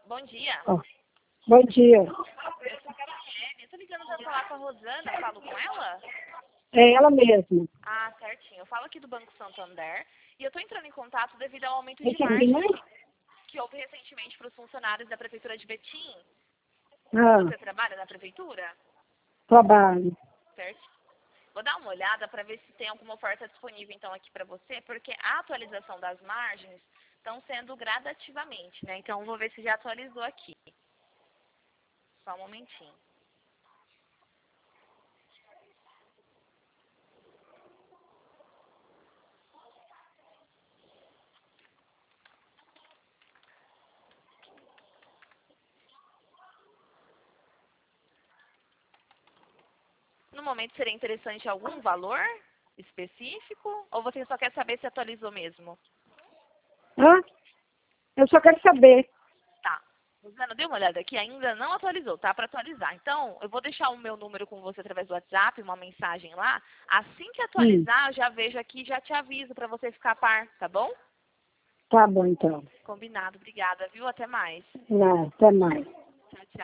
Bom dia. Ó, bom dia. Eu sou a Kelly. Eu tô ligando pra falar com a Rosana. Eu falo com ela? É ela mesma. Ah, certinho. Eu falo aqui do Banco Santander. E eu tô entrando em contato devido ao aumento de Esse é margem mais? que houve recentemente para os funcionários da Prefeitura de Betim. Ah, Você trabalha na Prefeitura? trabalho. Certo. Vou dar uma olhada para ver se tem alguma oferta disponível então aqui para você, porque a atualização das margens estão sendo gradativamente, né? Então vou ver se já atualizou aqui. Só um momentinho. No momento seria interessante algum valor específico? Ou você só quer saber se atualizou mesmo? Hã? Eu só quero saber. Tá. Rosana, dê uma olhada aqui, ainda não atualizou, tá? Para atualizar. Então, eu vou deixar o meu número com você através do WhatsApp, uma mensagem lá. Assim que atualizar, eu já vejo aqui e já te aviso para você ficar a par, tá bom? Tá bom, então. Combinado. Obrigada, viu? Até mais. Não, até mais. Tchau, tchau.